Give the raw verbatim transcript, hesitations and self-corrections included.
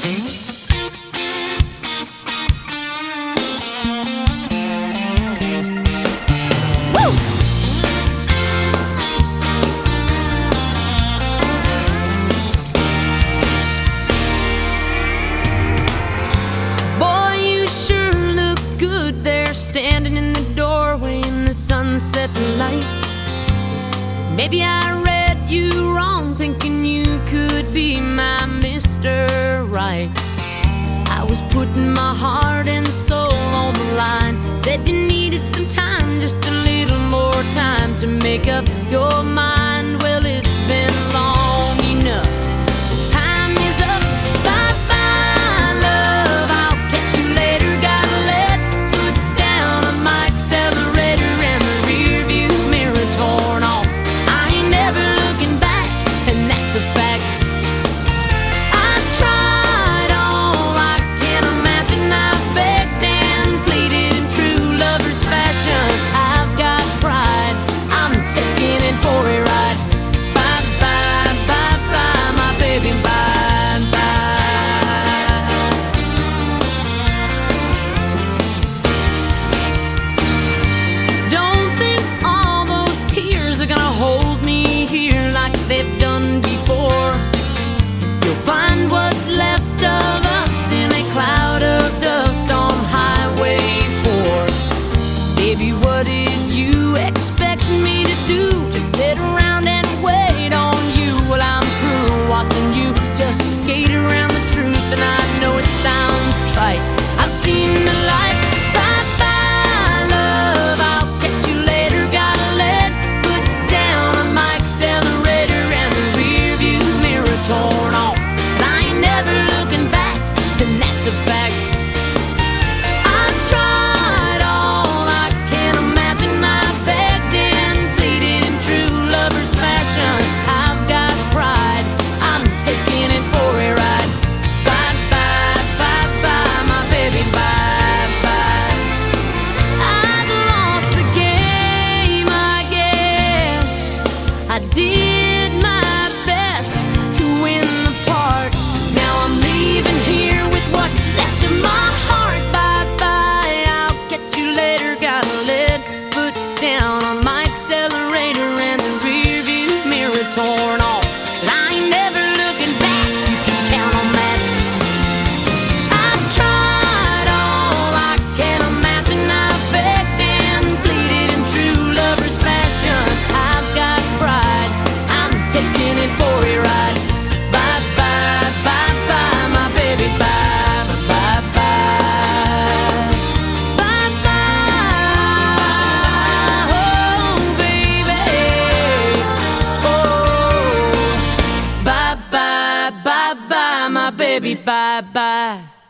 Standing in the doorway in the sunset light. Maybe I read you wrong, thinking you could be my Mister Right. I was putting my heart and soul on the line. Said you needed some time, just a little more time to make up your mind. Well, it's been long enough. Time is up. Bye-bye, love. I'll catch you later. Gotta let foot down on my accelerator and the rear view mirror torn off. I ain't never looking back, and that's a fact. I've tried all I can imagine. I've begged and pleaded in true lover's fashion. I've got pride. I'm taking it for a ride. Bye-bye, bye-bye, my baby, bye-bye. Don't think all those tears are gonna hold me here like they've done before. You'll find what's left of us in a cloud of dust on Highway four. Baby, what did you expect me to do? Just sit around and wait on you? Well, I'm through watching you just skate around the truth, and I know it sounds trite. I've seen the light. Bye-bye, love. I'll catch you later. Gotta let foot down on my accelerator and the rear view mirror torn off. 'Cause I ain't never looking back, and that's a fact. I've tried all I can imagine. I've begged and pleaded in true lover's fashion. I've got pride. I'm taking it for a ride. Bye-bye, bye-bye, my baby, bye-bye. I've lost the game, I guess. I did my best to win the part. Now I'm leaving here with what's left of my heart. Bye-bye, I'll catch you later. Gotta let foot down on my accelerator and the rear view mirror torn off. 'Cause I ain't never looking back, you can count on that. I've tried all I can imagine. I've begged and pleaded in true lover's fashion. I've got pride. I'm taking it for a ride. Bye-bye, bye-bye, my baby, bye-bye, bye-bye. Bye-bye, oh, baby. Oh, bye-bye, bye-bye, my baby, bye-bye.